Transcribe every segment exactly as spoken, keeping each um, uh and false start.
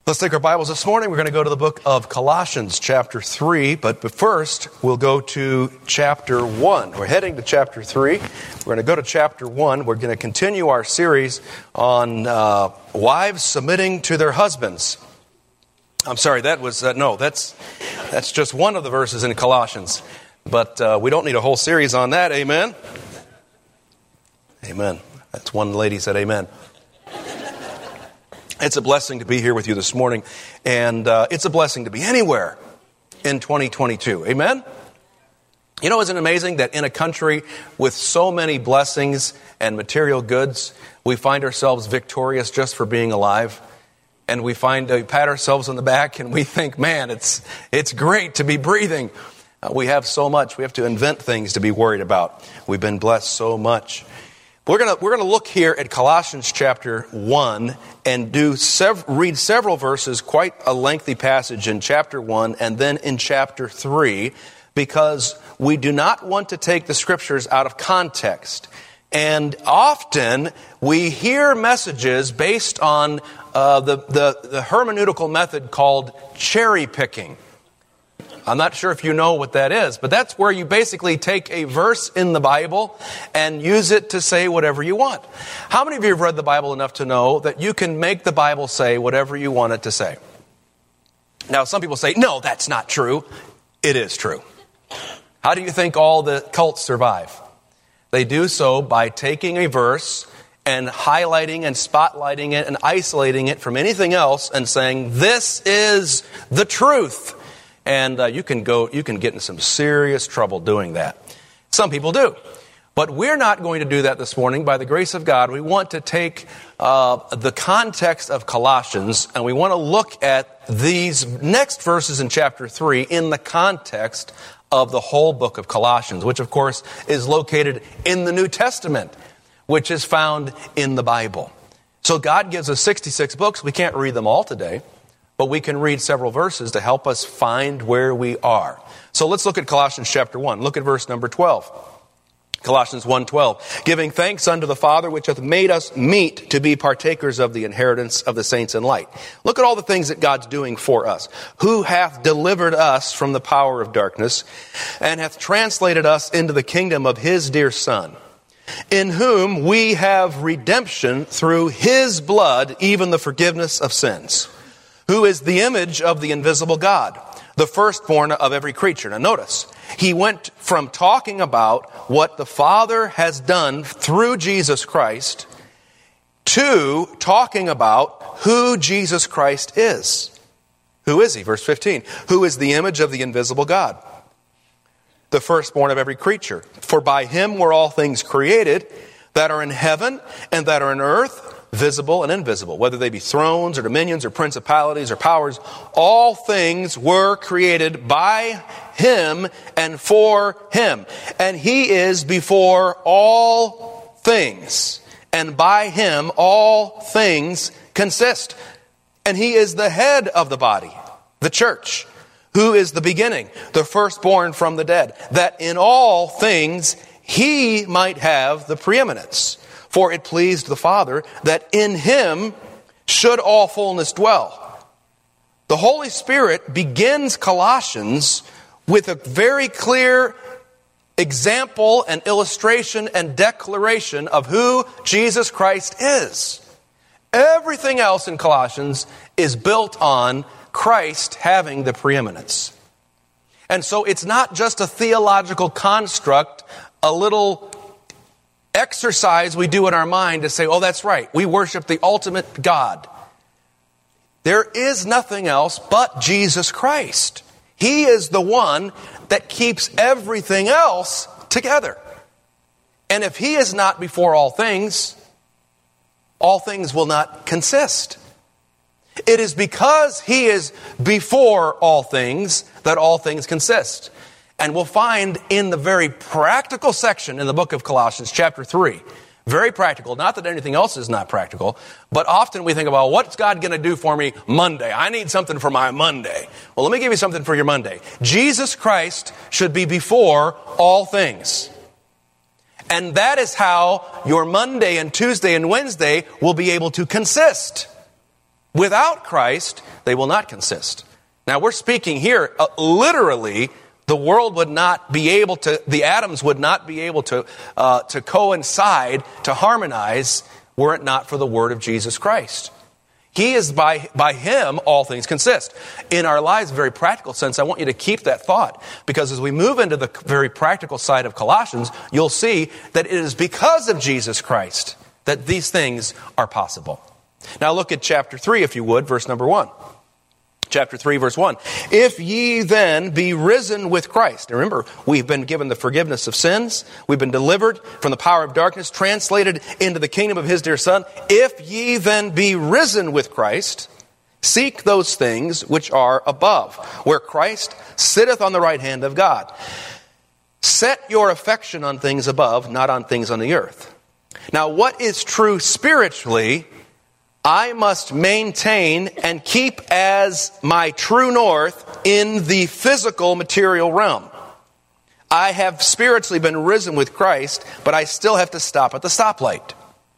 Let's take our Bibles this morning. We're going to go to the book of Colossians, chapter three. But first, we'll go to chapter one. We're heading to chapter three. We're going to go to chapter one. We're going to continue our series on uh, wives submitting to their husbands. I'm sorry, that was, uh, no, that's that's just one of the verses in Colossians. But uh, we don't need a whole series on that. Amen? Amen. That's one lady said amen. It's a blessing to be here with you this morning, and uh, it's a blessing to be anywhere in twenty twenty-two. Amen? You know, isn't it amazing that in a country with so many blessings and material goods, we find ourselves victorious just for being alive? And we find, uh, we pat ourselves on the back and we think, man, it's it's great to be breathing. Uh, we have so much. We have to invent things to be worried about. We've been blessed so much. We're going to we're going to look here at Colossians chapter one and do sev- read several verses, quite a lengthy passage in chapter one and then in chapter three, because we do not want to take the scriptures out of context. And often we hear messages based on uh, the, the, the hermeneutical method called cherry picking. I'm not sure if you know what that is, but that's where you basically take a verse in the Bible and use it to say whatever you want. How many of you have read the Bible enough to know that you can make the Bible say whatever you want it to say? Now, some people say, no, that's not true. It is true. How do you think all the cults survive? They do so by taking a verse and highlighting and spotlighting it and isolating it from anything else and saying, this is the truth. And uh, you can go, you can get in some serious trouble doing that. Some people do. But we're not going to do that this morning. By the grace of God, we want to take uh, the context of Colossians and we want to look at these next verses in chapter three in the context of the whole book of Colossians, which of course is located in the New Testament, which is found in the Bible. So God gives us sixty-six books. We can't read them all today, but we can read several verses to help us find where we are. So let's look at Colossians chapter one. Look at verse number twelve. Colossians one twelve. Giving thanks unto the Father which hath made us meet to be partakers of the inheritance of the saints in light. Look at all the things that God's doing for us. Who hath delivered us from the power of darkness and hath translated us into the kingdom of his dear Son, in whom we have redemption through his blood, even the forgiveness of sins. Who is the image of the invisible God, the firstborn of every creature. Now notice, he went from talking about what the Father has done through Jesus Christ to talking about who Jesus Christ is. Who is he? Verse fifteen. Who is the image of the invisible God, the firstborn of every creature. For by him were all things created that are in heaven and that are in earth, visible and invisible, whether they be thrones or dominions or principalities or powers. All things were created by him and for him. And he is before all things. And by him all things consist. And he is the head of the body, the church, who is the beginning, the firstborn from the dead, that in all things he might have the preeminence. For it pleased the Father that in him should all fullness dwell. The Holy Spirit begins Colossians with a very clear example and illustration and declaration of who Jesus Christ is. Everything else in Colossians is built on Christ having the preeminence. And so it's not just a theological construct, a little exercise we do in our mind to say, oh, that's right, we worship the ultimate God. There is nothing else but Jesus Christ. He is the one that keeps everything else together. And if he is not before all things, all things will not consist. It is because he is before all things that all things consist. And we'll find in the very practical section in the book of Colossians, chapter three, very practical, not that anything else is not practical, but often we think about, what's God going to do for me Monday? I need something for my Monday. Well, let me give you something for your Monday. Jesus Christ should be before all things. And that is how your Monday and Tuesday and Wednesday will be able to consist. Without Christ, they will not consist. Now we're speaking here, uh, literally, the world would not be able to, the atoms would not be able to, uh, to coincide, to harmonize, were it not for the word of Jesus Christ. He is, by, by him, all things consist. In our lives, a very practical sense, I want you to keep that thought. Because as we move into the very practical side of Colossians, you'll see that it is because of Jesus Christ that these things are possible. Now look at chapter three, if you would, verse number one. Chapter three, verse one. If ye then be risen with Christ. Now remember, we've been given the forgiveness of sins. We've been delivered from the power of darkness, translated into the kingdom of his dear Son. If ye then be risen with Christ, seek those things which are above, where Christ sitteth on the right hand of God. Set your affection on things above, not on things on the earth. Now what is true spiritually, I must maintain and keep as my true north in the physical material realm. I have spiritually been risen with Christ, but I still have to stop at the stoplight.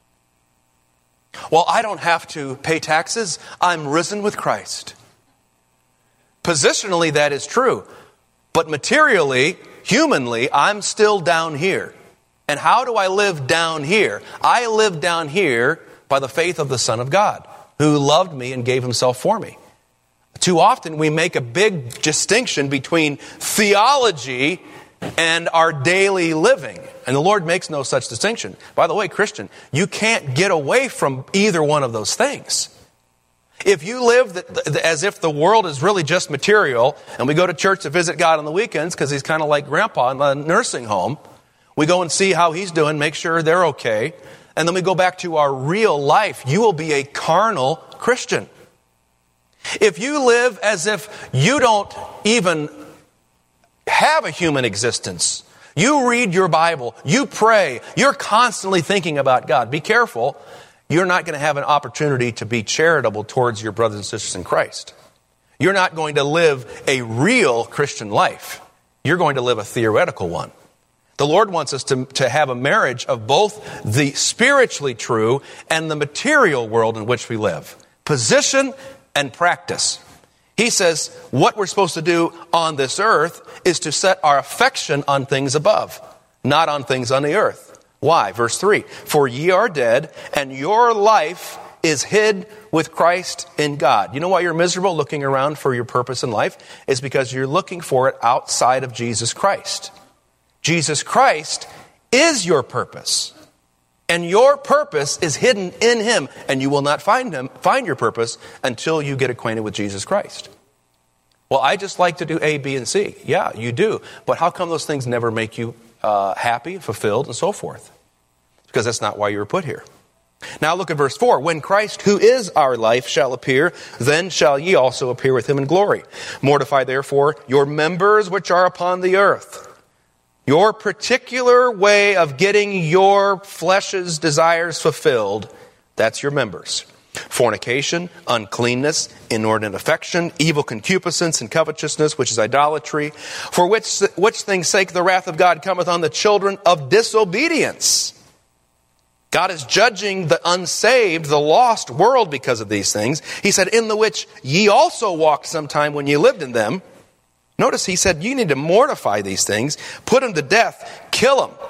Well, I don't have to pay taxes. I'm risen with Christ. Positionally, that is true. But materially, humanly, I'm still down here. And how do I live down here? I live down here by the faith of the Son of God, who loved me and gave himself for me. Too often we make a big distinction between theology and our daily living. And the Lord makes no such distinction. By the way, Christian, you can't get away from either one of those things. If you live as if the world is really just material, and we go to church to visit God on the weekends because he's kind of like grandpa in the nursing home, we go and see how he's doing, make sure they're okay, and then we go back to our real life, you will be a carnal Christian. If you live as if you don't even have a human existence, you read your Bible, you pray, you're constantly thinking about God, be careful, you're not going to have an opportunity to be charitable towards your brothers and sisters in Christ. You're not going to live a real Christian life. You're going to live a theoretical one. The Lord wants us to, to have a marriage of both the spiritually true and the material world in which we live. Position and practice. He says what we're supposed to do on this earth is to set our affection on things above, not on things on the earth. Why? Verse three. For ye are dead, and your life is hid with Christ in God. You know why you're miserable looking around for your purpose in life? It's because you're looking for it outside of Jesus Christ. Jesus Christ is your purpose. And your purpose is hidden in him. And you will not find him, find your purpose until you get acquainted with Jesus Christ. Well, I just like to do A, B, and C. Yeah, you do. But how come those things never make you uh, happy, fulfilled, and so forth? Because that's not why you were put here. Now look at verse four. When Christ, who is our life, shall appear, then shall ye also appear with him in glory. Mortify therefore your members which are upon the earth. Your particular way of getting your flesh's desires fulfilled, that's your members. Fornication, uncleanness, inordinate affection, evil concupiscence, and covetousness, which is idolatry, for which, which things' sake the wrath of God cometh on the children of disobedience. God is judging the unsaved, the lost world because of these things. He said, in the which ye also walked sometime when ye lived in them. Notice he said, you need to mortify these things, put them to death, kill them.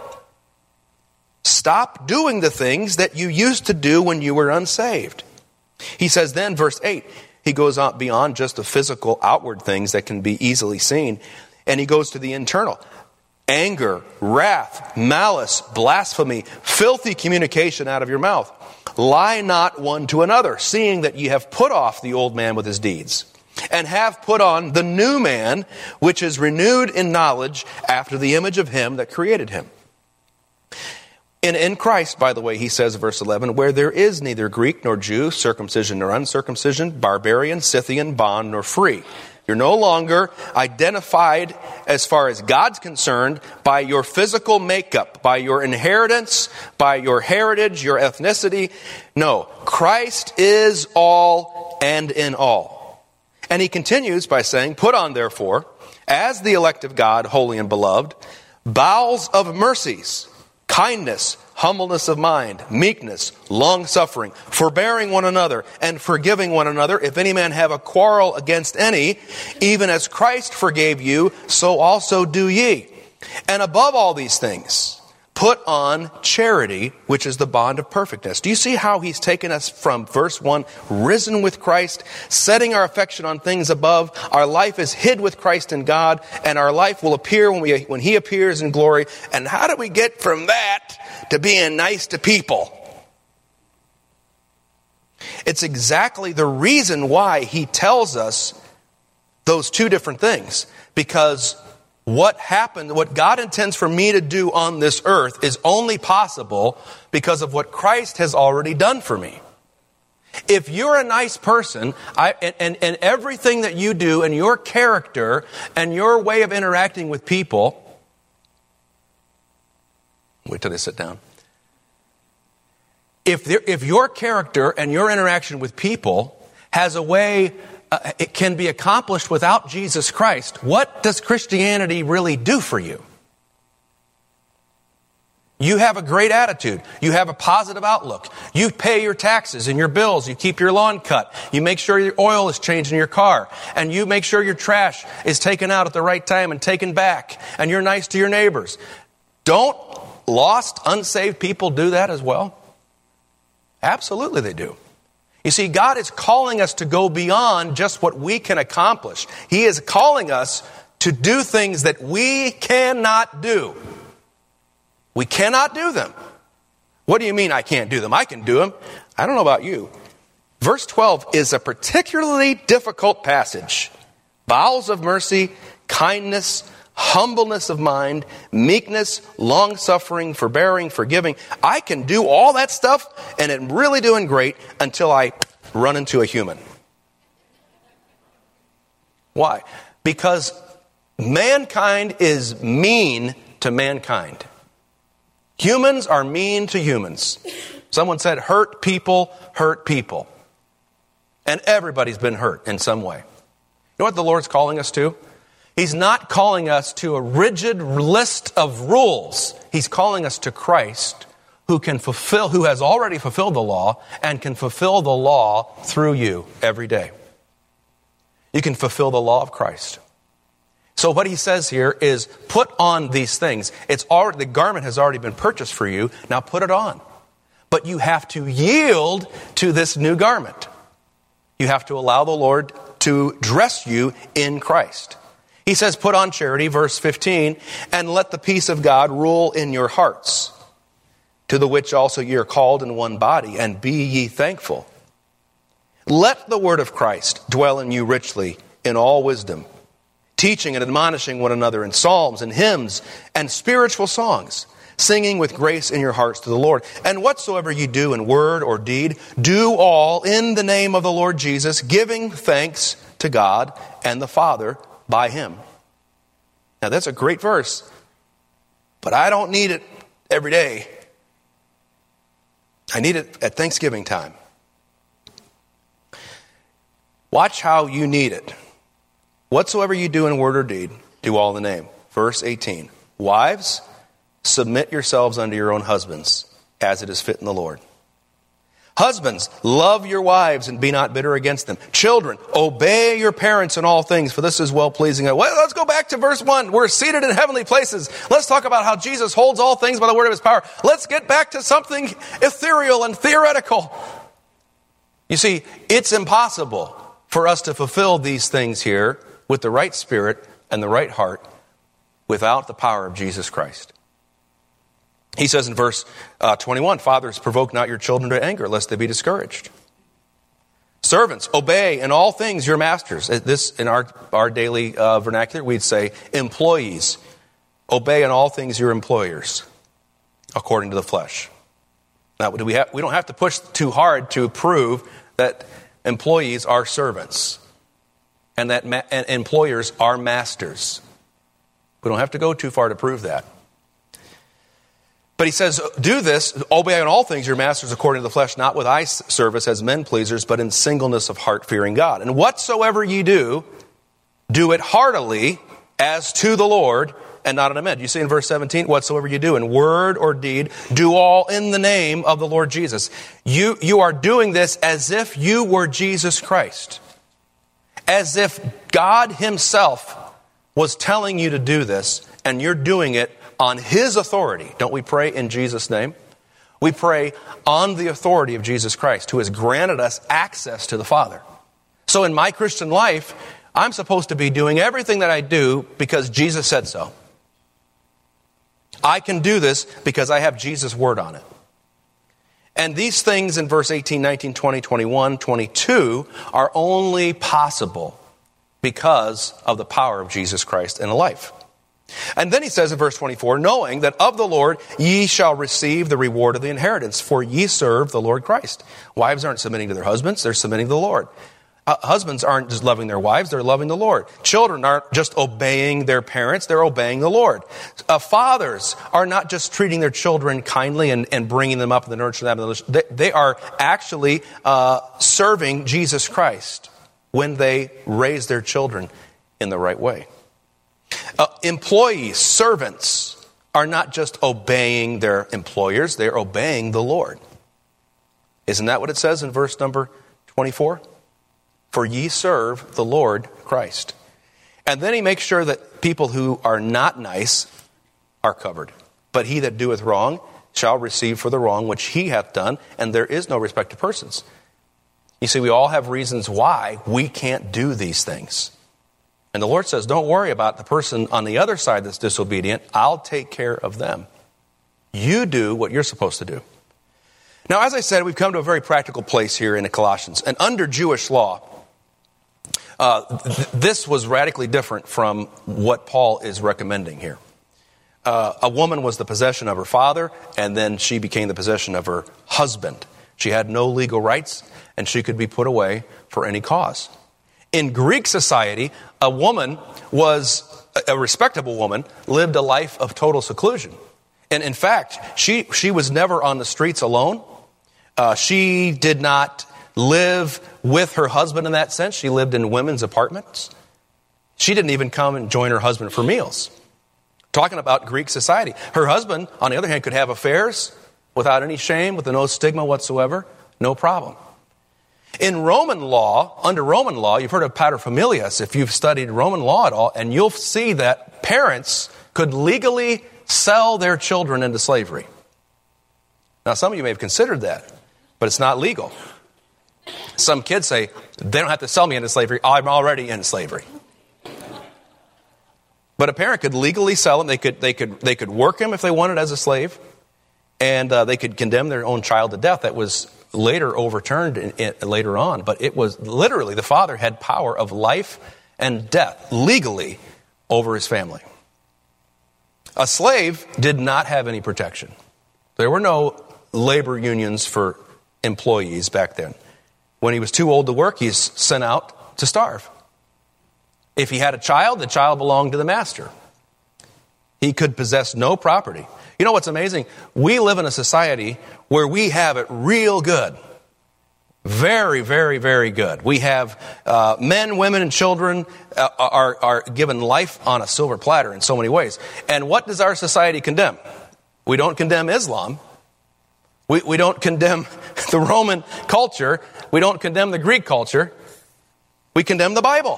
Stop doing the things that you used to do when you were unsaved. He says then, verse eight, he goes on beyond just the physical outward things that can be easily seen, and he goes to the internal. Anger, wrath, malice, blasphemy, filthy communication out of your mouth. Lie not one to another, seeing that ye have put off the old man with his deeds, and have put on the new man, which is renewed in knowledge after the image of him that created him. And in Christ, by the way, he says, verse eleven, where there is neither Greek nor Jew, circumcision nor uncircumcision, barbarian, Scythian, bond nor free. You're no longer identified, as far as God's concerned, by your physical makeup, by your inheritance, by your heritage, your ethnicity. No, Christ is all and in all. And he continues by saying, put on, therefore, as the elect of God, holy and beloved, bowels of mercies, kindness, humbleness of mind, meekness, long-suffering, forbearing one another, and forgiving one another. If any man have a quarrel against any, even as Christ forgave you, so also do ye. And above all these things, put on charity, which is the bond of perfectness. Do you see how he's taken us from verse one, risen with Christ, setting our affection on things above? Our life is hid with Christ in God, and our life will appear when we when he appears in glory. And how do we get from that to being nice to people? It's exactly the reason why he tells us those two different things. Because what happened, what God intends for me to do on this earth is only possible because of what Christ has already done for me. If you're a nice person, I, and, and, and everything that you do and your character and your way of interacting with people, wait till they sit down. If there, if your character and your interaction with people has a way Uh, it can be accomplished without Jesus Christ, what does Christianity really do for you? You have a great attitude. You have a positive outlook. You pay your taxes and your bills. You keep your lawn cut. You make sure your oil is changed in your car. And you make sure your trash is taken out at the right time and taken back. And you're nice to your neighbors. Don't lost, unsaved people do that as well? Absolutely they do. You see, God is calling us to go beyond just what we can accomplish. He is calling us to do things that we cannot do. We cannot do them. What do you mean I can't do them? I can do them. I don't know about you. Verse twelve is a particularly difficult passage. Bowels of mercy, kindness, humbleness of mind, meekness, long-suffering, forbearing, forgiving. I can do all that stuff and I'm really doing great until I run into a human. Why? Because mankind is mean to mankind. Humans are mean to humans. Someone said, hurt people, hurt people. And everybody's been hurt in some way. You know what the Lord's calling us to? He's not calling us to a rigid list of rules. He's calling us to Christ, who can fulfill, who has already fulfilled the law and can fulfill the law through you every day. You can fulfill the law of Christ. So what he says here is put on these things. It's already, the garment has already been purchased for you. Now put it on. But you have to yield to this new garment. You have to allow the Lord to dress you in Christ. He says, put on charity, verse fifteen, and let the peace of God rule in your hearts, to the which also ye are called in one body, and be ye thankful. Let the word of Christ dwell in you richly in all wisdom, teaching and admonishing one another in psalms and hymns and spiritual songs, singing with grace in your hearts to the Lord. And whatsoever you do in word or deed, do all in the name of the Lord Jesus, giving thanks to God and the Father by him. Now that's a great verse, but I don't need it every day. I need it at Thanksgiving time. Watch how you need it. Whatsoever you do in word or deed, do all in the name. Verse eighteen. Wives, submit yourselves unto your own husbands, as it is fit in the Lord. Husbands, love your wives and be not bitter against them. Children, obey your parents in all things, for this is well-pleasing. Well, let's go back to verse one. We're seated in heavenly places. Let's talk about how Jesus holds all things by the word of his power. Let's get back to something ethereal and theoretical. You see, it's impossible for us to fulfill these things here with the right spirit and the right heart without the power of Jesus Christ. He says in verse uh, twenty-one, fathers, provoke not your children to anger, lest they be discouraged. Servants, obey in all things your masters. This, in our, our daily uh, vernacular, we'd say employees. Obey in all things your employers, according to the flesh. Now, do we, have, we don't have to push too hard to prove that employees are servants and that ma- and employers are masters. We don't have to go too far to prove that. But he says, do this, obey in all things your masters according to the flesh, not with eye service as men pleasers, but in singleness of heart, fearing God. And whatsoever ye do, do it heartily as to the Lord and not an amend. You see in verse seventeen, whatsoever you do in word or deed, do all in the name of the Lord Jesus. You, you are doing this as if you were Jesus Christ. As if God himself was telling you to do this, and you're doing it on his authority. Don't we pray in Jesus' name? We pray on the authority of Jesus Christ, who has granted us access to the Father. So in my Christian life, I'm supposed to be doing everything that I do because Jesus said so. I can do this because I have Jesus' word on it. And these things in verse eighteen, nineteen, twenty, twenty-one, twenty-two are only possible because of the power of Jesus Christ in a life. And then he says in verse twenty-four, knowing that of the Lord ye shall receive the reward of the inheritance, for ye serve the Lord Christ. Wives aren't submitting to their husbands, they're submitting to the Lord. Uh, husbands aren't just loving their wives, they're loving the Lord. Children aren't just obeying their parents, they're obeying the Lord. Uh, fathers are not just treating their children kindly and, and bringing them up and nurturing them. They, they are actually uh, serving Jesus Christ when they raise their children in the right way. Uh, employees, servants, are not just obeying their employers, they're obeying the Lord. Isn't that what it says in verse number twenty-four? For ye serve the Lord Christ. And then he makes sure that people who are not nice are covered. But he that doeth wrong shall receive for the wrong which he hath done, and there is no respect of persons. You see, we all have reasons why we can't do these things. And the Lord says, don't worry about the person on the other side that's disobedient. I'll take care of them. You do what you're supposed to do. Now, as I said, we've come to a very practical place here in Colossians. And under Jewish law, uh, th- this was radically different from what Paul is recommending here. Uh, a woman was the possession of her father, and then she became the possession of her husband. She had no legal rights, and she could be put away for any cause. In Greek society, a woman was, a respectable woman, lived a life of total seclusion. And in fact, she, she was never on the streets alone. Uh, she did not live with her husband in that sense. She lived in women's apartments. She didn't even come and join her husband for meals. Talking about Greek society. Her husband, on the other hand, could have affairs without any shame, with no stigma whatsoever. No problem. In Roman law, under Roman law, you've heard of paterfamilias if you've studied Roman law at all, and you'll see that parents could legally sell their children into slavery. Now, some of you may have considered that, but it's not legal. Some kids say, they don't have to sell me into slavery, I'm already in slavery. But a parent could legally sell them. They could, they could, they could work him if they wanted as a slave, and uh, they could condemn their own child to death. That was later overturned in, in, later on, but it was literally the father had power of life and death legally over his family. A slave did not have any protection. There were no labor unions for employees back then. When he was too old to work, he's sent out to starve. If he had a child, the child belonged to the master. He could possess no property. You know what's amazing? We live in a society where we have it real good. Very, very, very good. We have uh, men, women, and children uh, are, are given life on a silver platter in so many ways. And what does our society condemn? We don't condemn Islam. We, we don't condemn the Roman culture. We don't condemn the Greek culture. We condemn the Bible.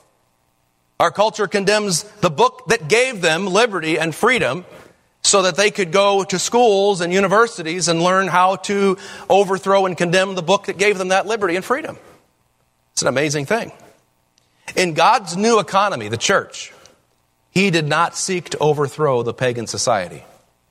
Our culture condemns the book that gave them liberty and freedom so that they could go to schools and universities and learn how to overthrow and condemn the book that gave them that liberty and freedom. It's an amazing thing. In God's new economy, the church, he did not seek to overthrow the pagan society.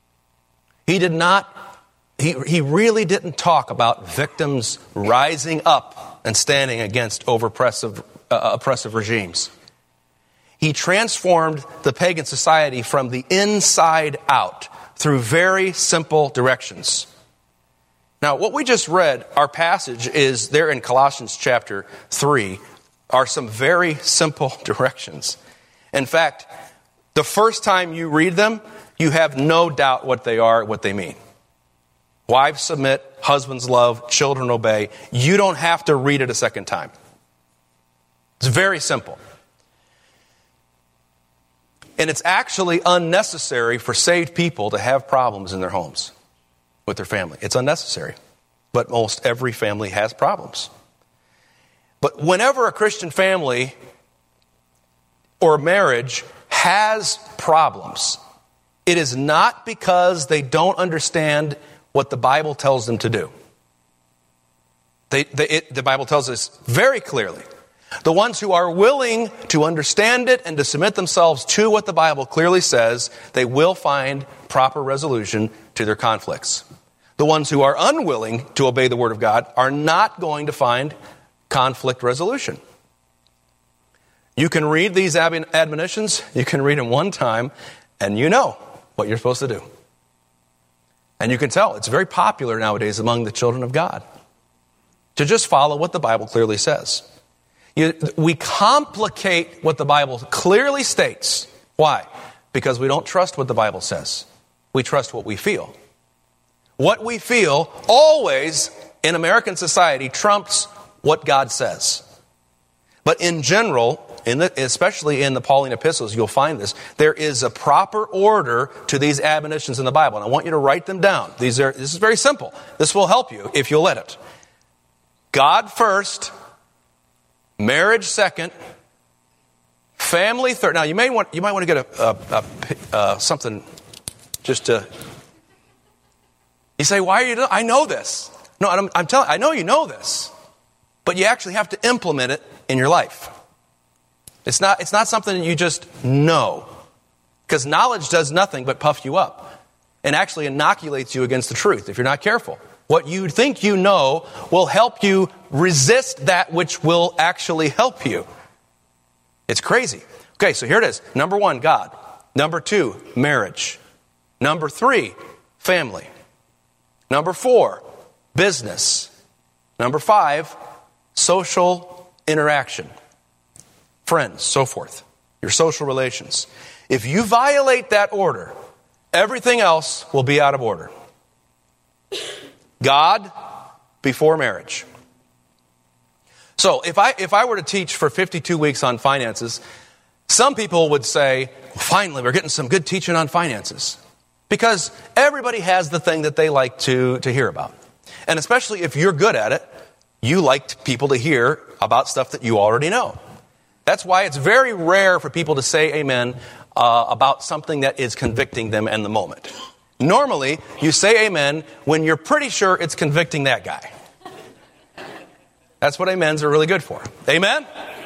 He did not, he, he really didn't talk about victims rising up and standing against oppressive, uh, oppressive regimes. He transformed the pagan society from the inside out through very simple directions. Now, what we just read, our passage is there in Colossians chapter three, are some very simple directions. In fact, the first time you read them, you have no doubt what they are, what they mean. Wives submit, husbands love, children obey. You don't have to read it a second time. It's very simple. And it's actually unnecessary for saved people to have problems in their homes with their family. It's unnecessary. But most every family has problems. But whenever a Christian family or marriage has problems, it is not because they don't understand what the Bible tells them to do. They, they, it, the Bible tells us very clearly, the ones who are willing to understand it and to submit themselves to what the Bible clearly says, they will find proper resolution to their conflicts. The ones who are unwilling to obey the Word of God are not going to find conflict resolution. You can read these admonitions, you can read them one time, and you know what you're supposed to do. And you can tell it's very popular nowadays among the children of God to just follow what the Bible clearly says. You, we complicate what the Bible clearly states. Why? Because we don't trust what the Bible says. We trust what we feel. What we feel always in American society trumps what God says. But in general, in the, especially in the Pauline epistles, you'll find this. There is a proper order to these admonitions in the Bible. And I want you to write them down. These are, this is very simple. This will help you if you'll let it. God first, marriage second, family third. Now you may want you might want to get a, a, a uh, something just to. You say, why are you? I know this. No, I'm, I'm telling. I know you know this, but you actually have to implement it in your life. It's not. It's not something that you just know, because knowledge does nothing but puff you up, and actually inoculates you against the truth if you're not careful. What you think you know will help you resist that which will actually help you. It's crazy. Okay, so here it is. Number one, God. Number two, marriage. Number three, family. Number four, business. Number five, social interaction. Friends, so forth. Your social relations. If you violate that order, everything else will be out of order. God before marriage. So if I if I were to teach for fifty-two weeks on finances, some people would say, well, finally, we're getting some good teaching on finances. Because everybody has the thing that they like to, to hear about. And especially if you're good at it, you like people to hear about stuff that you already know. That's why it's very rare for people to say amen uh, about something that is convicting them in the moment. Normally, you say amen when you're pretty sure it's convicting that guy. That's what amens are really good for. Amen?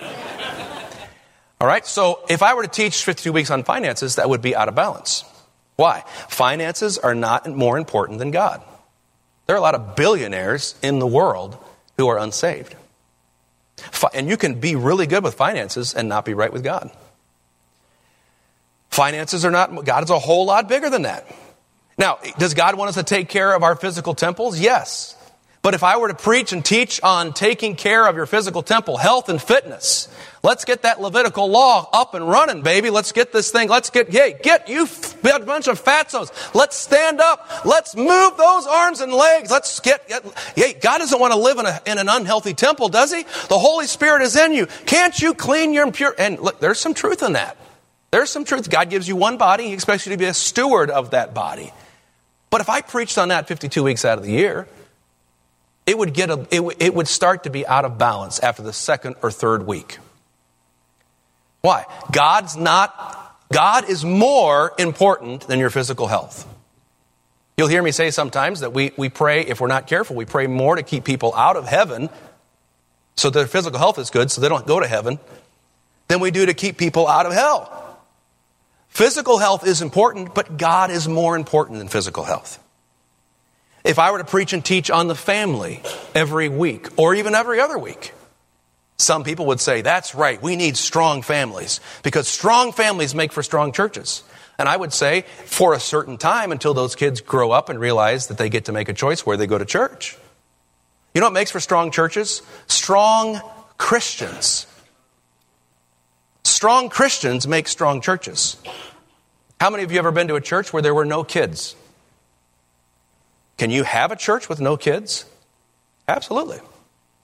All right, so if I were to teach fifty-two weeks on finances, that would be out of balance. Why? Finances are not more important than God. There are a lot of billionaires in the world who are unsaved. And you can be really good with finances and not be right with God. Finances are not, God is a whole lot bigger than that. Now, does God want us to take care of our physical temples? Yes. But if I were to preach and teach on taking care of your physical temple, health and fitness, let's get that Levitical law up and running, baby. Let's get this thing. Let's get, hey, get you a bunch of fatzos. Let's stand up. Let's move those arms and legs. Let's get, get hey, God doesn't want to live in, a, in an unhealthy temple, does he? The Holy Spirit is in you. Can't you clean your impure? And look, there's some truth in that. There's some truth. God gives you one body. He expects you to be a steward of that body. But if I preached on that fifty-two weeks out of the year, it would get a, it, w- it would start to be out of balance after the second or third week. Why? God's not, God is more important than your physical health. You'll hear me say sometimes that we, we pray, if we're not careful, we pray more to keep people out of heaven so their physical health is good so they don't go to heaven than we do to keep people out of hell. Physical health is important, but God is more important than physical health. If I were to preach and teach on the family every week or even every other week, some people would say, that's right, we need strong families because strong families make for strong churches. And I would say for a certain time until those kids grow up and realize that they get to make a choice where they go to church. You know what makes for strong churches? Strong Christians. Strong Christians make strong churches. How many of you have ever been to a church where there were no kids? Can you have a church with no kids? Absolutely.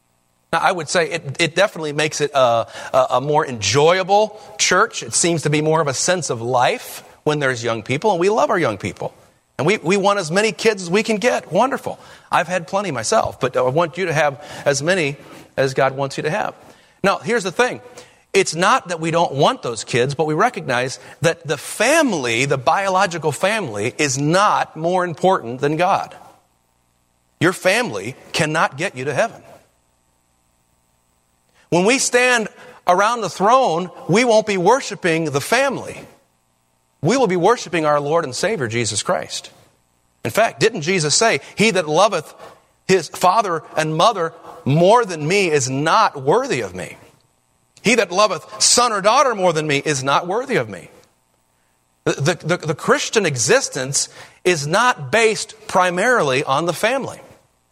Now, I would say it, it definitely makes it a, a, a more enjoyable church. It seems to be more of a sense of life when there's young people, and we love our young people. And we, we want as many kids as we can get. Wonderful. I've had plenty myself, but I want you to have as many as God wants you to have. Now, here's the thing. It's not that we don't want those kids, but we recognize that the family, the biological family, is not more important than God. Your family cannot get you to heaven. When we stand around the throne, we won't be worshiping the family. We will be worshiping our Lord and Savior, Jesus Christ. In fact, didn't Jesus say, he that loveth his father and mother more than me is not worthy of me. He that loveth son or daughter more than me is not worthy of me. The, the, the, the Christian existence is not based primarily on the family.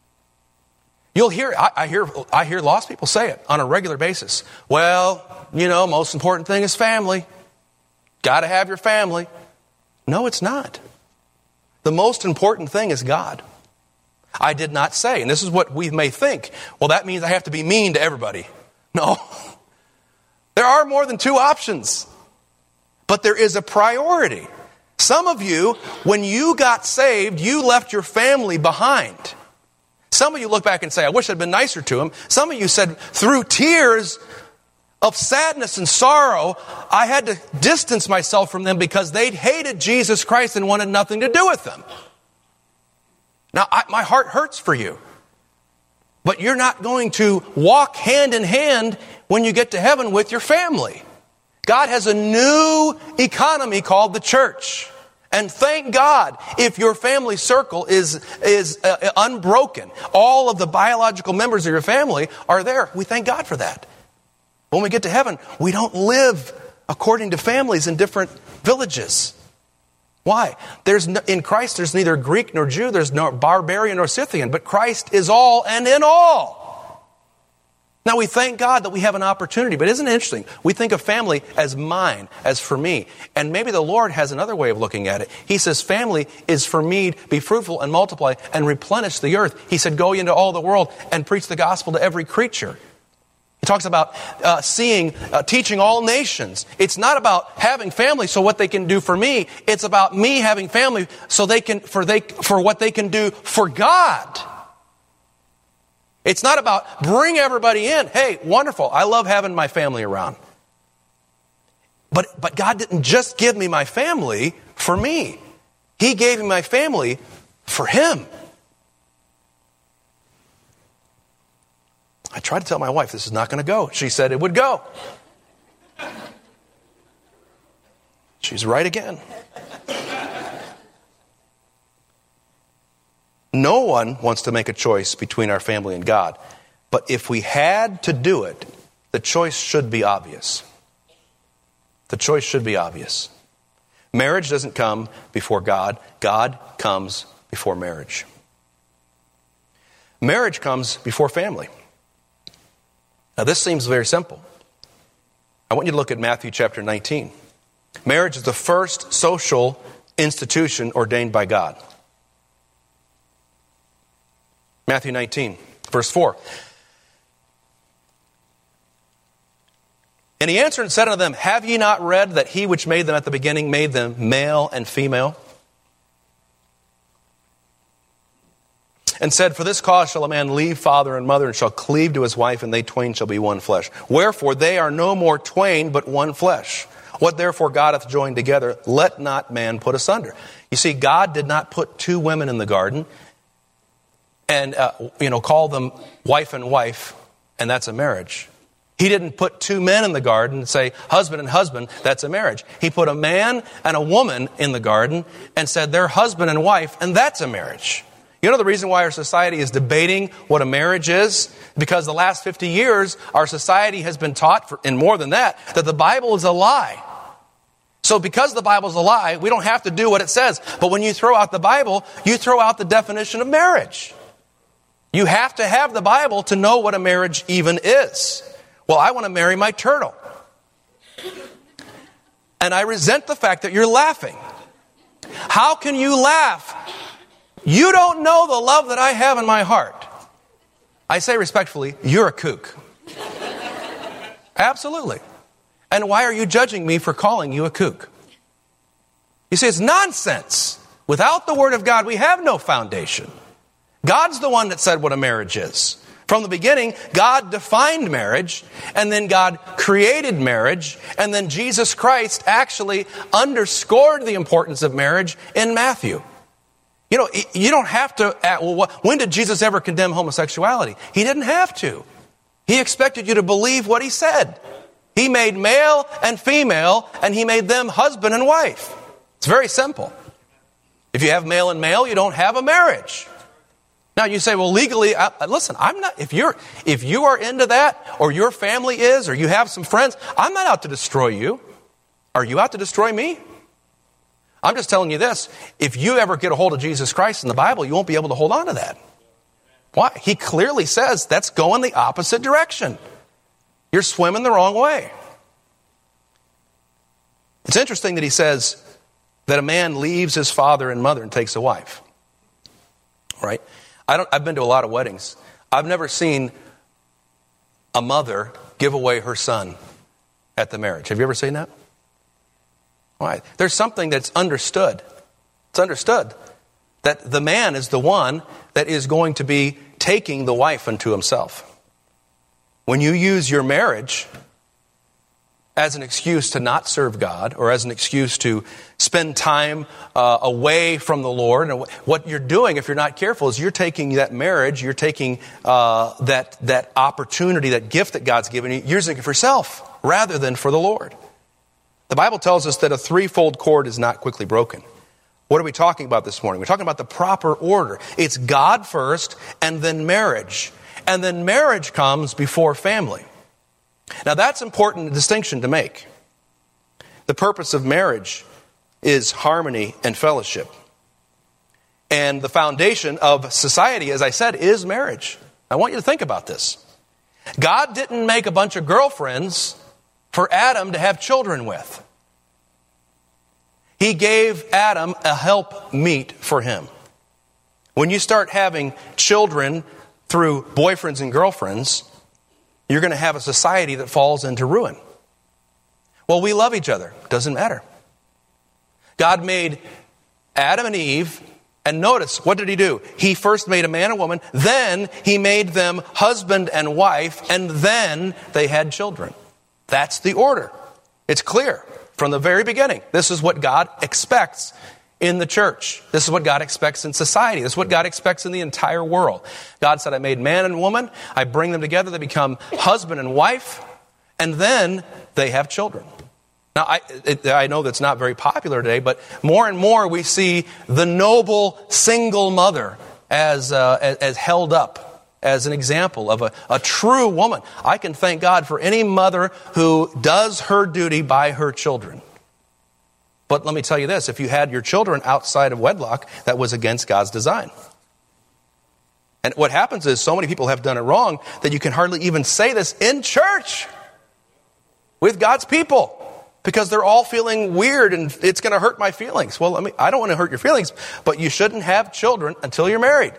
You'll hear, I, I hear, I hear lost people say it on a regular basis. Well, you know, most important thing is family. Got to have your family. No, it's not. The most important thing is God. I did not say, and this is what we may think, well, that means I have to be mean to everybody. No. There are more than two options. But there is a priority. Some of you, when you got saved, you left your family behind. Some of you look back and say, I wish I'd been nicer to him. Some of you said, through tears of sadness and sorrow, I had to distance myself from them because they'd hated Jesus Christ and wanted nothing to do with them. Now, I, my heart hurts for you. But you're not going to walk hand in hand when you get to heaven with your family. God has a new economy called the church. And thank God if your family circle is, is uh, unbroken. All of the biological members of your family are there. We thank God for that. When we get to heaven, we don't live according to families in different villages. Why? There's no, in Christ, there's neither Greek nor Jew, there's no barbarian nor Scythian, but Christ is all and in all. Now, we thank God that we have an opportunity, but isn't it interesting? We think of family as mine, as for me. And maybe the Lord has another way of looking at it. He says family is for me, be fruitful and multiply and replenish the earth. He said, go into all the world and preach the gospel to every creature. He talks about uh, seeing, uh, teaching all nations. It's not about having family so what they can do for me. It's about me having family so they can, for they, for what they can do for God. It's not about bring everybody in. Hey, wonderful. I love having my family around. But, but God didn't just give me my family for me. He gave me my family for Him. I tried to tell my wife this is not going to go. She said it would go. She's right again. No one wants to make a choice between our family and God. But if we had to do it, the choice should be obvious. The choice should be obvious. Marriage doesn't come before God. God comes before marriage. Marriage comes before family. Now, this seems very simple. I want you to look at Matthew chapter nineteen. Marriage is the first social institution ordained by God. Matthew nineteen, verse four. And he answered and said unto them, have ye not read that he which made them at the beginning made them male and female? And said, for this cause shall a man leave father and mother, and shall cleave to his wife, and they twain shall be one flesh. Wherefore they are no more twain, but one flesh. What therefore God hath joined together, let not man put asunder. You see, God did not put two women in the garden and, uh, you know, call them wife and wife, and that's a marriage. He didn't put two men in the garden and say, husband and husband, that's a marriage. He put a man and a woman in the garden and said, they're husband and wife, and that's a marriage. You know the reason why our society is debating what a marriage is? Because the last fifty years, our society has been taught, for, and more than that, that the Bible is a lie. So because the Bible is a lie, we don't have to do what it says. But when you throw out the Bible, you throw out the definition of marriage. You have to have the Bible to know what a marriage even is. Well, I want to marry my turtle. And I resent the fact that you're laughing. How can you laugh? You don't know the love that I have in my heart. I say respectfully, you're a kook. Absolutely. And why are you judging me for calling you a kook? You say it's nonsense. Without the Word of God, we have no foundation. God's the one that said what a marriage is. From the beginning, God defined marriage, and then God created marriage, and then Jesus Christ actually underscored the importance of marriage in Matthew. You know, you don't have to, well, when did Jesus ever condemn homosexuality? He didn't have to. He expected you to believe what he said. He made male and female, and he made them husband and wife. It's very simple. If you have male and male, you don't have a marriage. Now you say, well, legally, I, listen, I'm not, if you're, if you are into that, or your family is, or you have some friends, I'm not out to destroy you. Are you out to destroy me? I'm just telling you this, if you ever get a hold of Jesus Christ in the Bible, you won't be able to hold on to that. Why? He clearly says that's going the opposite direction. You're swimming the wrong way. It's interesting that he says that a man leaves his father and mother and takes a wife. Right? I don't, I've been to a lot of weddings. I've never seen a mother give away her son at the marriage. Have you ever seen that? Why? There's something that's understood. It's understood that the man is the one that is going to be taking the wife unto himself. When you use your marriage as an excuse to not serve God, or as an excuse to spend time uh, away from the Lord, and what you're doing, if you're not careful, is you're taking that marriage, you're taking uh, that that opportunity, that gift that God's given you, you're using it for yourself rather than for the Lord. The Bible tells us that a threefold cord is not quickly broken. What are we talking about this morning? We're talking about the proper order. It's God first, and then marriage. And then marriage comes before family. Now that's an important distinction to make. The purpose of marriage is harmony and fellowship. And the foundation of society, as I said, is marriage. I want you to think about this. God didn't make a bunch of girlfriends for Adam to have children with. He gave Adam a helpmeet for him. When you start having children through boyfriends and girlfriends, you're going to have a society that falls into ruin. Well, we love each other. Doesn't matter. God made Adam and Eve, and notice, what did he do? He first made a man and woman, then he made them husband and wife, and then they had children. That's the order. It's clear from the very beginning. This is what God expects in the church. This is what God expects in society. This is what God expects in the entire world. God said, I made man and woman. I bring them together. They become husband and wife. And then they have children. Now, I, it, I know that's not very popular today, but more and more we see the noble single mother as, uh, as, as held up as an example of a, a true woman. I can thank God for any mother who does her duty by her children. But let me tell you this, if you had your children outside of wedlock, that was against God's design. And what happens is so many people have done it wrong that you can hardly even say this in church with God's people because they're all feeling weird and it's going to hurt my feelings. Well, I mean, I don't want to hurt your feelings, but you shouldn't have children until you're married.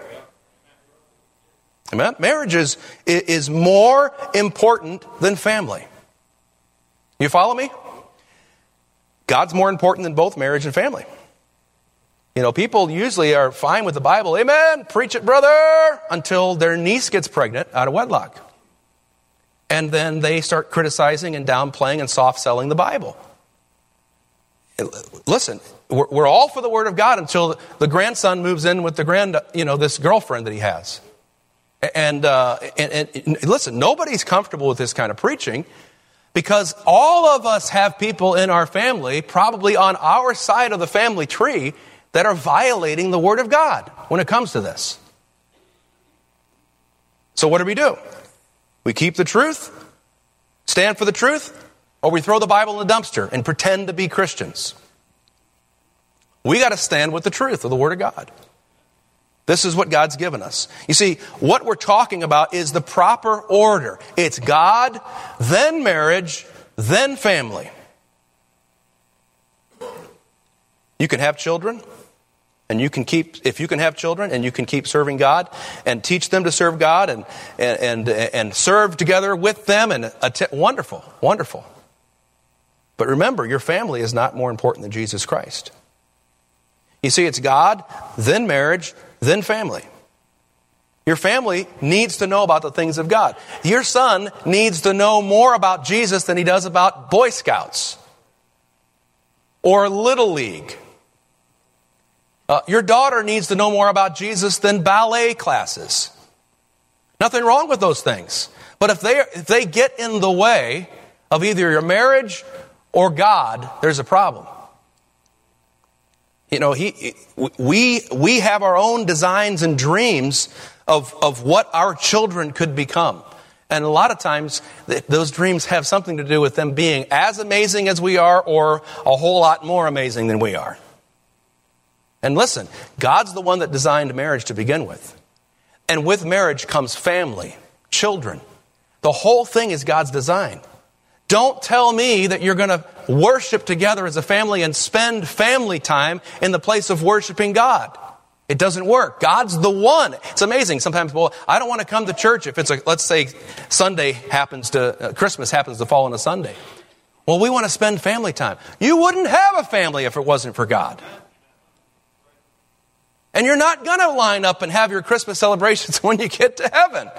Amen? Marriage is, is more important than family. You follow me? God's more important than both marriage and family. You know, people usually are fine with the Bible. Amen, preach it, brother, until their niece gets pregnant out of wedlock. And then they start criticizing and downplaying and soft-selling the Bible. Listen, we're, we're all for the Word of God until the grandson moves in with the grand, you know, this girlfriend that he has. And, uh, and, and listen, nobody's comfortable with this kind of preaching. Because all of us have people in our family, probably on our side of the family tree, that are violating the Word of God when it comes to this. So what do we do? We keep the truth, stand for the truth, or we throw the Bible in the dumpster and pretend to be Christians. We got to stand with the truth of the Word of God. This is what God's given us. You see, what we're talking about is the proper order. It's God, then marriage, then family. You can have children And you can keep, if you can have children and you can keep serving God and teach them to serve God and and and, and serve together with them, and att- wonderful, wonderful. But remember, your family is not more important than Jesus Christ. You see, it's God, then marriage, then family. Your family needs to know about the things of God. Your son needs to know more about Jesus than he does about Boy Scouts or Little League. Uh, your daughter needs to know more about Jesus than ballet classes. Nothing wrong with those things. But if they if they get in the way of either your marriage or God, there's a problem. You know, he we we have our own designs and dreams of of what our children could become. And a lot of times, those dreams have something to do with them being as amazing as we are or a whole lot more amazing than we are. And listen, God's the one that designed marriage to begin with. And with marriage comes family, children. The whole thing is God's design. Don't tell me that you're going to worship together as a family and spend family time in the place of worshiping God. It doesn't work. God's the one. It's amazing. Sometimes, well, I don't want to come to church if it's a, let's say Sunday happens to, uh, Christmas happens to fall on a Sunday. Well, we want to spend family time. You wouldn't have a family if it wasn't for God. And you're not going to line up and have your Christmas celebrations when you get to heaven.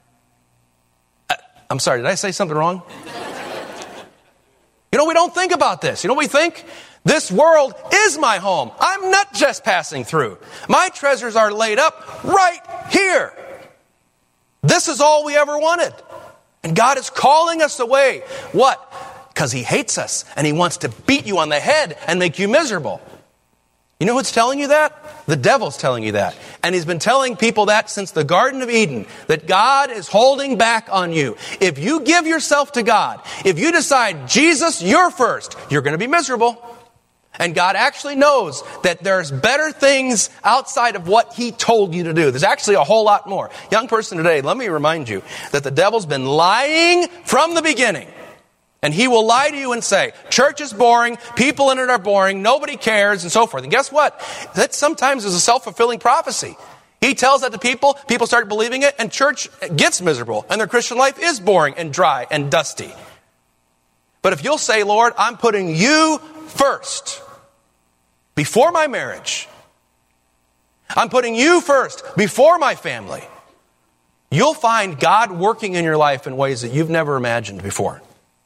I'm sorry, did I say something wrong? You know, we don't think about this. You know what we think? This world is my home. I'm not just passing through. My treasures are laid up right here. This is all we ever wanted. And God is calling us away. What? Because He hates us and He wants to beat you on the head and make you miserable. You know who's telling you that? The devil's telling you that. And he's been telling people that since the Garden of Eden, that God is holding back on you. If you give yourself to God, if you decide, Jesus, you're first, you're going to be miserable. And God actually knows that there's better things outside of what He told you to do. There's actually a whole lot more. Young person today, let me remind you that the devil's been lying from the beginning. And he will lie to you and say, church is boring, people in it are boring, nobody cares, and so forth. And guess what? That sometimes is a self-fulfilling prophecy. He tells that to people, people start believing it, and church gets miserable, and their Christian life is boring and dry and dusty. But if you'll say, Lord, I'm putting you first, before my marriage, I'm putting you first, before my family, you'll find God working in your life in ways that you've never imagined before.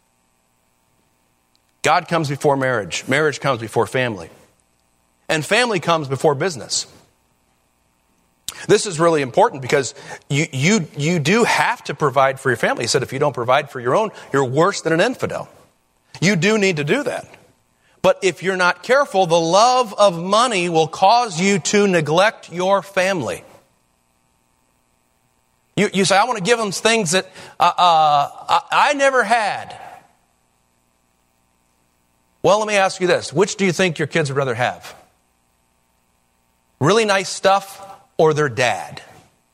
God comes before marriage. Marriage comes before family. And family comes before business. This is really important because you, you, you do have to provide for your family. He said if you don't provide for your own, you're worse than an infidel. You do need to do that. But if you're not careful, the love of money will cause you to neglect your family. You, you say, I want to give them things that uh, uh, I, I never had. Well, let me ask you this. Which do you think your kids would rather have? Really nice stuff or their dad?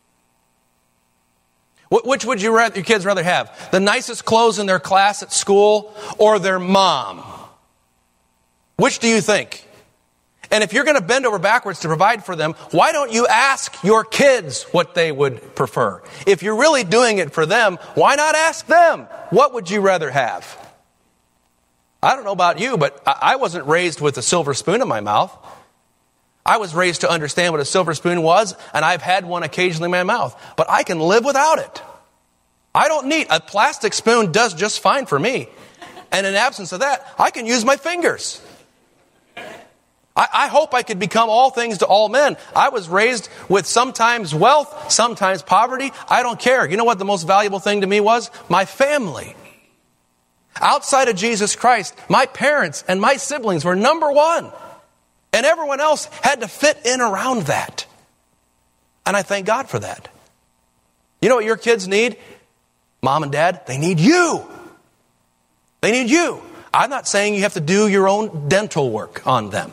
Which would you rather, your kids rather have? The nicest clothes in their class at school or their mom? Which do you think? And if you're going to bend over backwards to provide for them, why don't you ask your kids what they would prefer? If you're really doing it for them, why not ask them? What would you rather have? I don't know about you, but I wasn't raised with a silver spoon in my mouth. I was raised to understand what a silver spoon was, and I've had one occasionally in my mouth. But I can live without it. I don't need, a plastic spoon does just fine for me. And in absence of that, I can use my fingers. I, I hope I could become all things to all men. I was raised with sometimes wealth, sometimes poverty. I don't care. You know what the most valuable thing to me was? My family. Outside of Jesus Christ, my parents and my siblings were number one. And everyone else had to fit in around that. And I thank God for that. You know what your kids need? Mom and dad, they need you. They need you. I'm not saying you have to do your own dental work on them.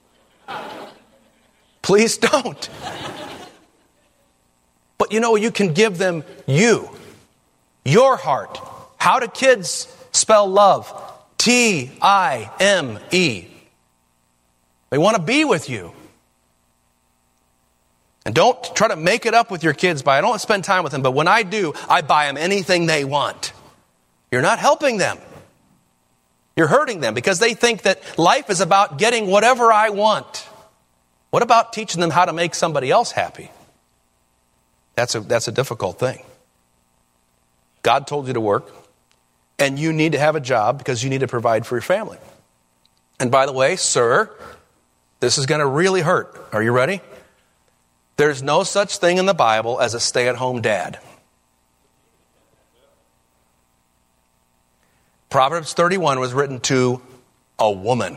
Please don't. But you know, you can give them you, your heart. How do kids spell love? T I M E. They want to be with you. And don't try to make it up with your kids by, I don't spend time with them, but when I do, I buy them anything they want. You're not helping them. You're hurting them because they think that life is about getting whatever I want. What about teaching them how to make somebody else happy? That's a, that's a difficult thing. God told you to work, and you need to have a job because you need to provide for your family. And by the way, sir, this is going to really hurt. Are you ready? There's no such thing in the Bible as a stay-at-home dad. Proverbs thirty-one was written to a woman.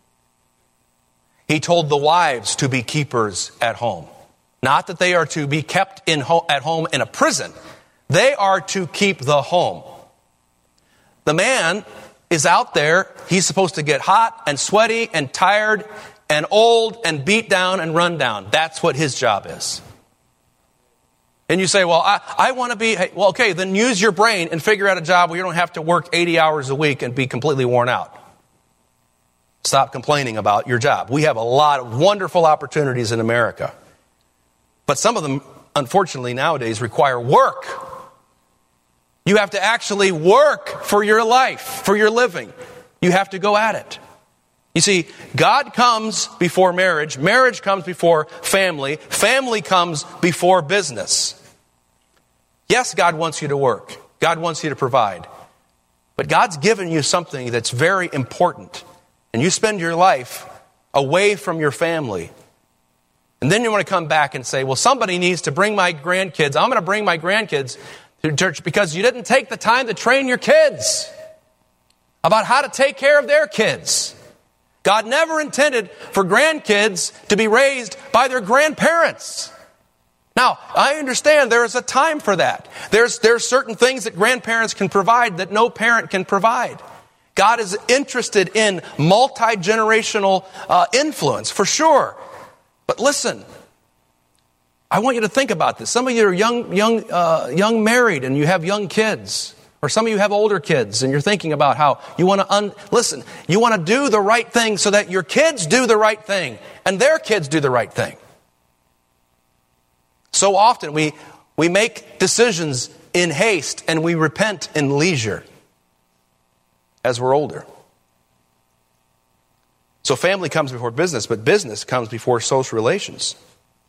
He told the wives to be keepers at home. Not that they are to be kept in ho- at home in a prison. They are to keep the home. The man is out there. He's supposed to get hot and sweaty and tired and old and beat down and run down. That's what his job is. And you say, well, I, I want to be, hey, well, okay, then use your brain and figure out a job where you don't have to work eighty hours a week and be completely worn out. Stop complaining about your job. We have a lot of wonderful opportunities in America. But some of them, unfortunately, nowadays require work. You have to actually work for your life, for your living. You have to go at it. You see, God comes before marriage. Marriage comes before family. Family comes before business. Yes, God wants you to work. God wants you to provide. But God's given you something that's very important. And you spend your life away from your family. And then you want to come back and say, well, somebody needs to bring my grandkids. I'm going to bring my grandkids to church because you didn't take the time to train your kids about how to take care of their kids. God never intended for grandkids to be raised by their grandparents. Now, I understand there is a time for that. There's, there's certain things that grandparents can provide that no parent can provide. God is interested in multi-generational uh, influence, for sure. But listen, I want you to think about this. Some of you are young, young, uh, young married and you have young kids. Or some of you have older kids and you're thinking about how you want to, un- listen, you want to do the right thing so that your kids do the right thing and their kids do the right thing. So often we, we make decisions in haste and we repent in leisure as we're older. So family comes before business, but business comes before social relations.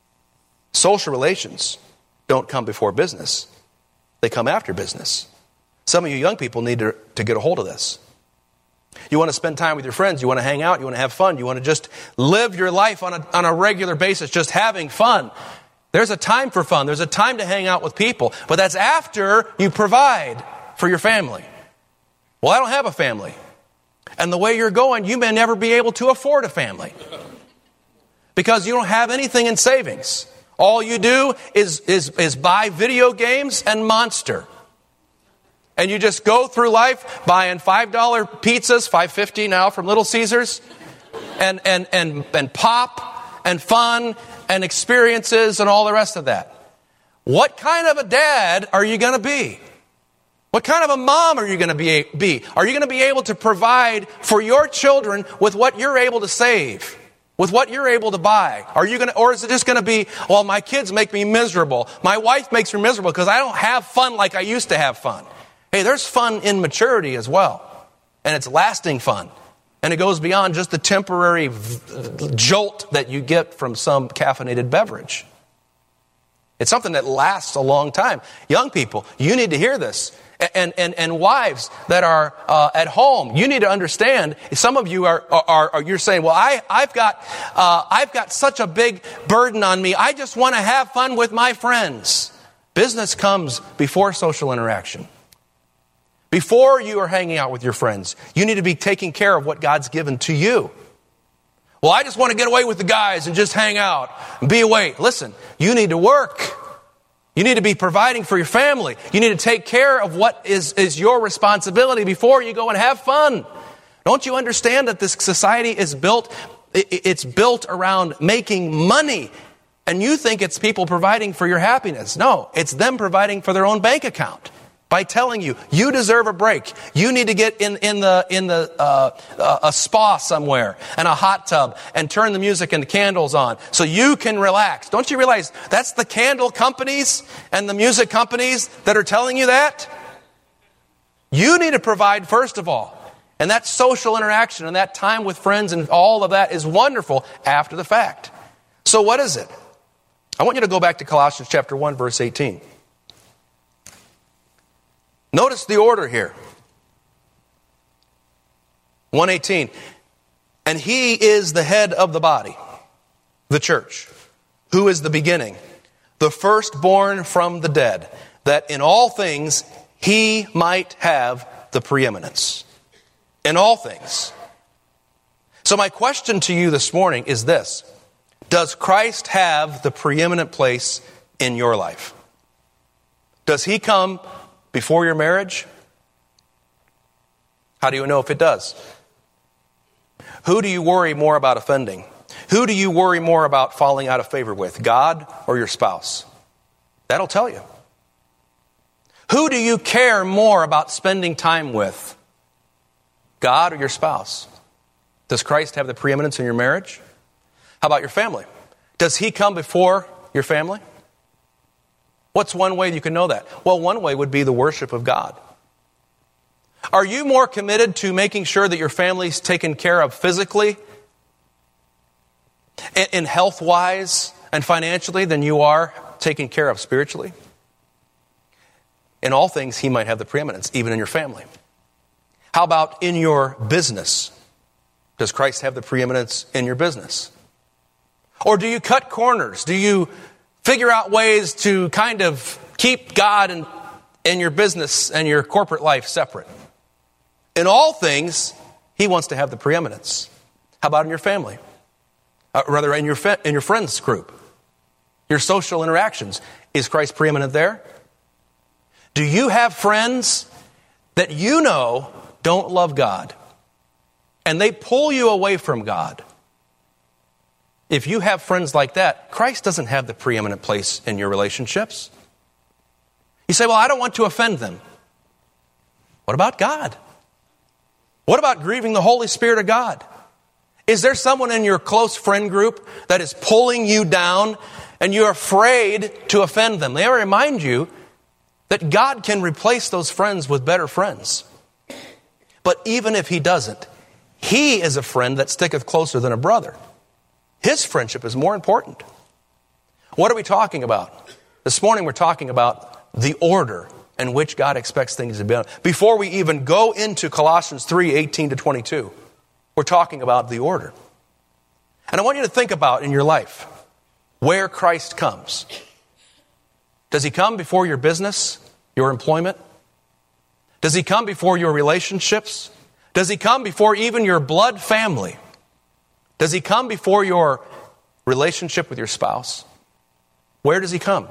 Social relations don't come before business. They come after business. Some of you young people need to, to get a hold of this. You want to spend time with your friends. You want to hang out. You want to have fun. You want to just live your life on a, on a regular basis, just having fun. There's a time for fun. There's a time to hang out with people. But that's after you provide for your family. Well, I don't have a family. And the way you're going, you may never be able to afford a family. Because you don't have anything in savings. All you do is, is, is buy video games and Monster. And you just go through life buying five dollar pizzas, five fifty now from Little Caesars, and, and, and, and pop and fun and experiences and all the rest of that. What kind of a dad are you going to be? What kind of a mom are you going to be, be? Are you going to be able to provide for your children with what you're able to save? With what you're able to buy? Are you going to, or is it just going to be, well, my kids make me miserable. My wife makes me miserable because I don't have fun like I used to have fun. Hey, there's fun in maturity as well. And it's lasting fun. And it goes beyond just the temporary v- jolt that you get from some caffeinated beverage. It's something that lasts a long time. Young people, you need to hear this. And, and, and wives that are uh, at home, you need to understand. Some of you are, are, are you're saying, well, I, I've got, uh, I've got such a big burden on me. I just want to have fun with my friends. Business comes before social interaction. Before you are hanging out with your friends, you need to be taking care of what God's given to you. Well, I just want to get away with the guys and just hang out and be away. Listen, you need to work. You need to be providing for your family. You need to take care of what is, is your responsibility before you go and have fun. Don't you understand that this society is built, it's built around making money, and you think it's people providing for your happiness. No, it's them providing for their own bank account. by telling you, you deserve a break. You need to get in, in the, in the, uh, uh, a spa somewhere and a hot tub and turn the music and the candles on so you can relax. Don't you realize that's the candle companies and the music companies that are telling you that? You need to provide first of all. And that social interaction and that time with friends and all of that is wonderful after the fact. So what is it? I want you to go back to Colossians chapter one, verse eighteen. Notice the order here. one eighteen. And he is the head of the body, the church, who is the beginning, the firstborn from the dead, that in all things he might have the preeminence. In all things. So my question to you this morning is this. Does Christ have the preeminent place in your life? Does he come before your marriage? How do you know if it does? Who do you worry more about offending? Who do you worry more about falling out of favor with? God or your spouse? That'll tell you. Who do you care more about spending time with? God or your spouse? Does Christ have the preeminence in your marriage? How about your family? Does he come before your family? What's one way you can know that? Well, one way would be the worship of God. Are you more committed to making sure that your family's taken care of physically, in health-wise, and financially than you are taken care of spiritually? In all things, he might have the preeminence, even in your family. How about in your business? Does Christ have the preeminence in your business? Or do you cut corners? Do you figure out ways to kind of keep God and, and your business and your corporate life separate? In all things, he wants to have the preeminence. How about in your family? Uh, rather, in your, fa- in your friends group? Your social interactions? Is Christ preeminent there? Do you have friends that you know don't love God and they pull you away from God? If you have friends like that, Christ doesn't have the preeminent place in your relationships. You say, well, I don't want to offend them. What about God? What about grieving the Holy Spirit of God? Is there someone in your close friend group that is pulling you down and you're afraid to offend them? They remind you that God can replace those friends with better friends. But even if he doesn't, he is a friend that sticketh closer than a brother. His friendship is more important. What are we talking about? This morning we're talking about the order in which God expects things to be done. Before we even go into Colossians three, eighteen to twenty-two, we're talking about the order. And I want you to think about in your life where Christ comes. Does he come before your business, your employment? Does he come before your relationships? Does he come before even your blood family? Does he come before your relationship with your spouse? Where does he come?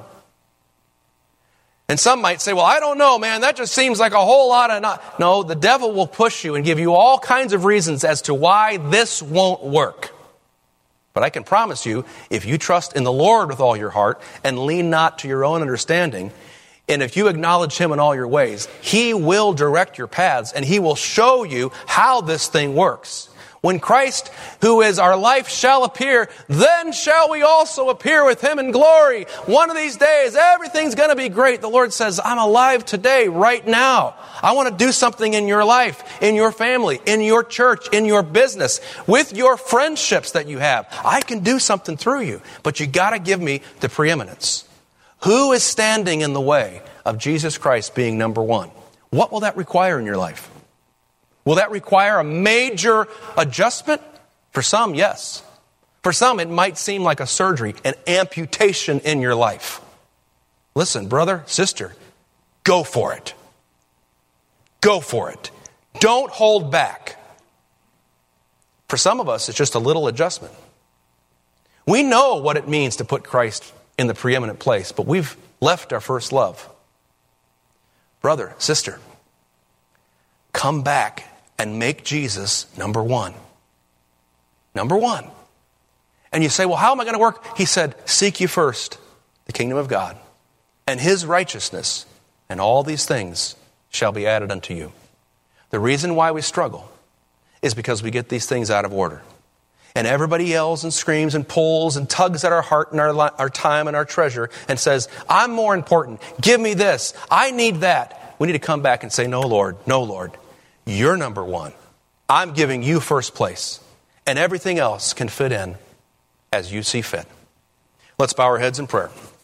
And some might say, well, I don't know, man, that just seems like a whole lot of not. No, the devil will push you and give you all kinds of reasons as to why this won't work. But I can promise you, if you trust in the Lord with all your heart and lean not to your own understanding, and if you acknowledge him in all your ways, he will direct your paths and he will show you how this thing works. When Christ, who is our life, shall appear, then shall we also appear with him in glory. One of these days, everything's going to be great. The Lord says, I'm alive today, right now. I want to do something in your life, in your family, in your church, in your business, with your friendships that you have. I can do something through you, but you got to give me the preeminence. Who is standing in the way of Jesus Christ being number one? What will that require in your life? Will that require a major adjustment? For some, yes. For some, it might seem like a surgery, an amputation in your life. Listen, brother, sister, go for it. Go for it. Don't hold back. For some of us, it's just a little adjustment. We know what it means to put Christ in the preeminent place, but we've left our first love. Brother, sister, come back and make Jesus number one. Number one. And you say, well, how am I going to work? He said, seek you first the kingdom of God and his righteousness, and all these things shall be added unto you. The reason why we struggle is because we get these things out of order. And everybody yells and screams and pulls and tugs at our heart and our, our time and our treasure and says, I'm more important. Give me this. I need that. We need to come back and say, no, Lord, no, Lord. You're number one. I'm giving you first place. And everything else can fit in as you see fit. Let's bow our heads in prayer.